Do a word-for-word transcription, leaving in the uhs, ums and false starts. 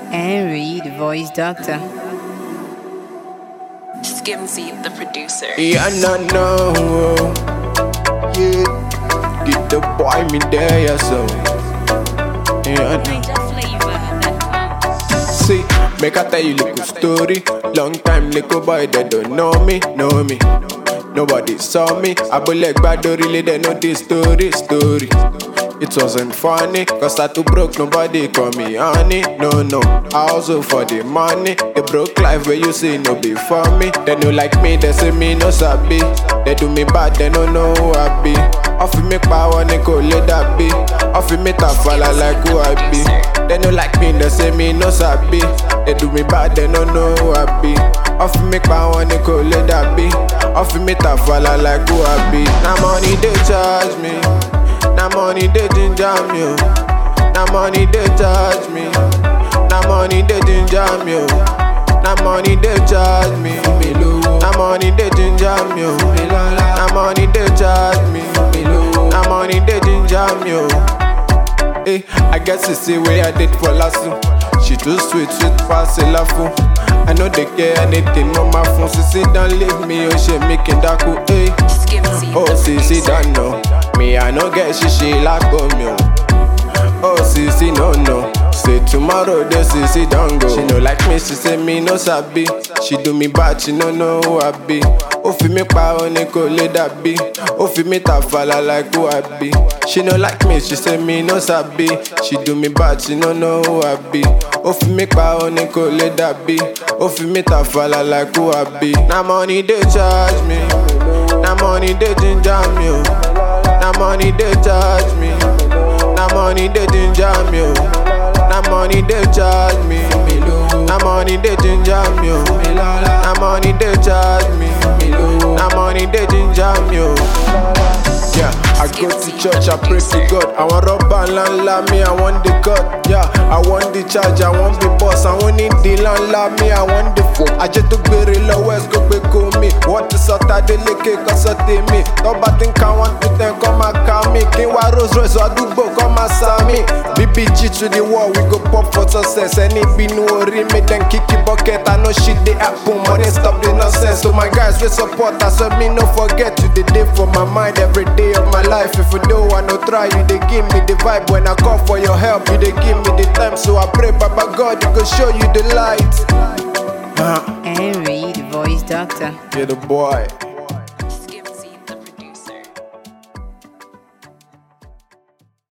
Henry, the voice doctor. Skimzy, the producer. Yeah, no, no. Yeah, get the boy me there, yeah, so. Yeah, no. See, make I tell you little story. Long time little boy, they don't know me, know me. Nobody saw me. I believe bad really they know this story, story. It wasn't funny, cause I too broke, nobody call me honey. No, no, I also for the money. The broke life where you say no be for me. They no like me, they say me no sabi. They do me bad, they don't know who I be. Offer me power, Nico, let that be. Offer me tafala like who I be. They no like me, they say me no sabi. They do me bad, they don't know who I be. Offer me power, Nico, let that be. Offer me tafala like who I be. Now money they charge me. Now money they ginger me, oh. Now money they charge me. Now money they ginger me, oh. Now money they charge me. Now money they ginger me, oh. Now money they charge me. Now money they ginger me, oh. Hey, I guess it's the way I did for last one. She too sweet, sweet pass a laugh. I know they care anything on my phone. So sit down, leave me, oh she making that cool, hey. Oh, see, see, don't know. Me, I no get she, she like me. Oh, see, see, no, no. Say tomorrow, they see, see, don't go. She no like me, she say me no sabi. She do me bad, she no know who I be. Oh, fi me pa, Nico, let that be. Oh, fi me tafala like who I be. She no like me, she say me no sabi. She do me bad, she no know who I be. Oh, fi me pa, Nico, let that be. Oh, fi me tafala like who I be. Now money they charge me. Now money they ginger me, oh. Now money they charge me. Now money they ginger me, oh. Now money they charge me. Now money they ginger me, oh. Now money they charge me. Now money they ginger me, oh. Yeah, I go to church, I pray to God. I want rubber and land me, I want the God. Yeah, I want the charge, I want the boss. I want it the land me, I want the phone. I just took very low, West go back home me. What is out of the lake, cause I take me. Nobody think I want to then come and call me. King wa Rose Royce, so I do go come and sell me. B B G to the wall, we go pop for success. Any be no worry, me then kick the bucket. I know shit they happen, money stop the nonsense. So my guys, we support, I said me no forget you. The day for my mind every day of my life. If you don't wanna try, you they give me the vibe. When I call for your help, you they give me the time. So I pray, Baba God, you go show you the light. Henry, the voice doctor. Yeah, the boy.